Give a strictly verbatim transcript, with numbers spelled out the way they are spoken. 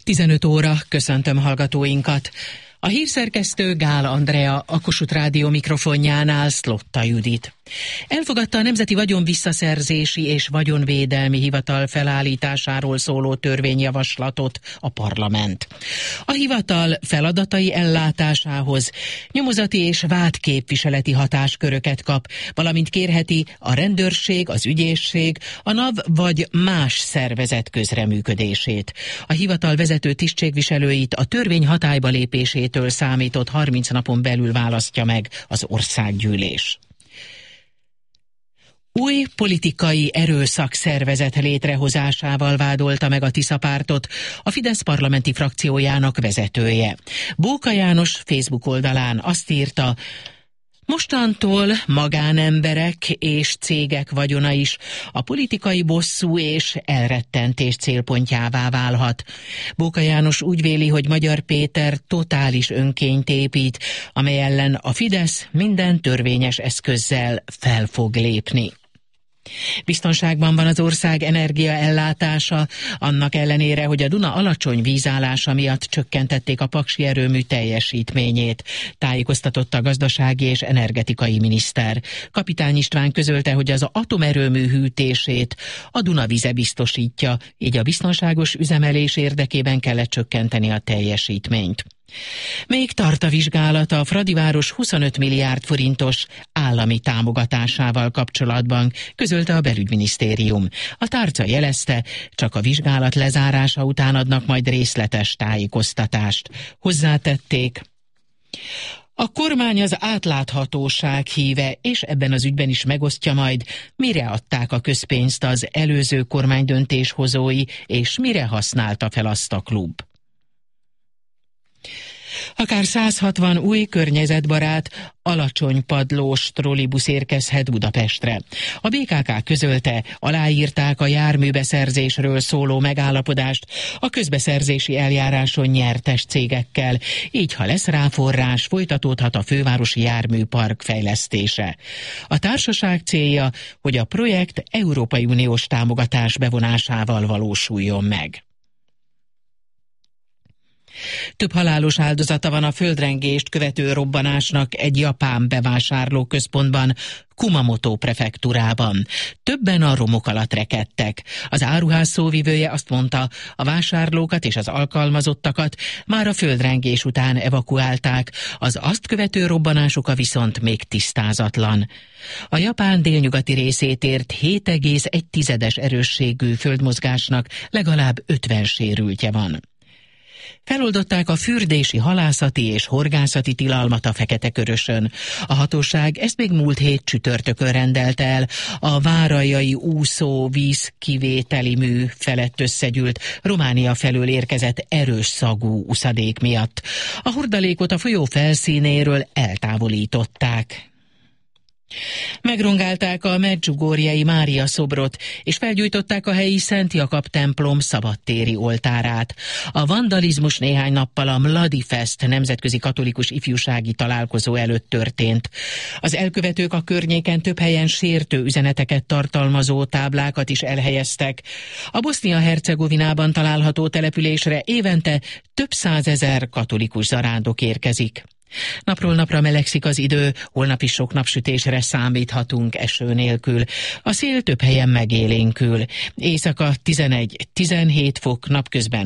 tizenöt óra, köszöntöm hallgatóinkat. A hírszerkesztő Gál Andrea, a Kossuth Rádió mikrofonjánál Szlotta Judit. Elfogadta a Nemzeti Vagyonvisszaszerzési és Vagyonvédelmi Hivatal felállításáról szóló törvényjavaslatot a parlament. A hivatal feladatai ellátásához nyomozati és vádképviseleti hatásköröket kap, valamint kérheti a rendőrség, az ügyészség, a NAV vagy más szervezet közreműködését. A hivatal vezető tisztségviselőit a törvény hatályba lépésétől számított harminc napon belül választja meg az országgyűlés. Új politikai erőszakszervezet létrehozásával vádolta meg a Tisza pártot a Fidesz parlamenti frakciójának vezetője. Bóka János Facebook oldalán azt írta: mostantól magánemberek és cégek vagyona is a politikai bosszú és elrettentés célpontjává válhat. Bóka János úgy véli, hogy Magyar Péter totális önkényt épít, amely ellen a Fidesz minden törvényes eszközzel fel fog lépni. Biztonságban van az ország energiaellátása, annak ellenére, hogy a Duna alacsony vízállása miatt csökkentették a paksi erőmű teljesítményét, tájékoztatott a gazdasági és energetikai miniszter. Kapitány István közölte, hogy az atomerőmű hűtését a Duna vize biztosítja, így a biztonságos üzemelés érdekében kellett csökkenteni a teljesítményt. Még tart a vizsgálata a Fradiváros huszonöt milliárd forintos állami támogatásával kapcsolatban, közölte a belügyminisztérium. A tárca jelezte, csak a vizsgálat lezárása után adnak majd részletes tájékoztatást. Hozzátették: a kormány az átláthatóság híve, és ebben az ügyben is megosztja majd, mire adták a közpénzt az előző kormány döntéshozói, és mire használta fel azt a klub. Akár száz hatvan új környezetbarát, alacsonypadlós trollibusz érkezhet Budapestre. A bé ká ká közölte, aláírták a járműbeszerzésről szóló megállapodást a közbeszerzési eljáráson nyertes cégekkel, így ha lesz rá forrás, folytatódhat a fővárosi járműpark fejlesztése. A társaság célja, hogy a projekt Európai Uniós támogatás bevonásával valósuljon meg. Több halálos áldozata van a földrengést követő robbanásnak egy japán bevásárlóközpontban, Kumamoto prefektúrában. Többen a romok alatt rekedtek. Az áruház szóvivője azt mondta, a vásárlókat és az alkalmazottakat már a földrengés után evakuálták, az azt követő robbanások viszont még tisztázatlan. A Japán délnyugati részét ért hét egész egy tizedes erősségű földmozgásnak legalább ötven sérültje van. Feloldották a fürdési, halászati és horgászati tilalmat a Fekete-Körösön. A hatóság ezt még múlt hét csütörtökön rendelte el a várajai úszó vízkivételi mű felett összegyűlt Románia felől érkezett erős szagú uszadék miatt. A hordalékot a folyó felszínéről eltávolították. Megrongálták a Medjugorjei Mária szobrot, és felgyújtották a helyi Szent Jakab templom szabadtéri oltárát. A vandalizmus néhány nappal a Mladi Fest nemzetközi katolikus ifjúsági találkozó előtt történt. Az elkövetők a környéken több helyen sértő üzeneteket tartalmazó táblákat is elhelyeztek. A Bosznia-Hercegovinában található településre évente több százezer katolikus zarándok érkezik. Napról napra melegszik az idő, holnap is sok napsütésre számíthatunk eső nélkül. A szél több helyen megélénkül. Éjszaka tizenegy-tizenhét fok, napközben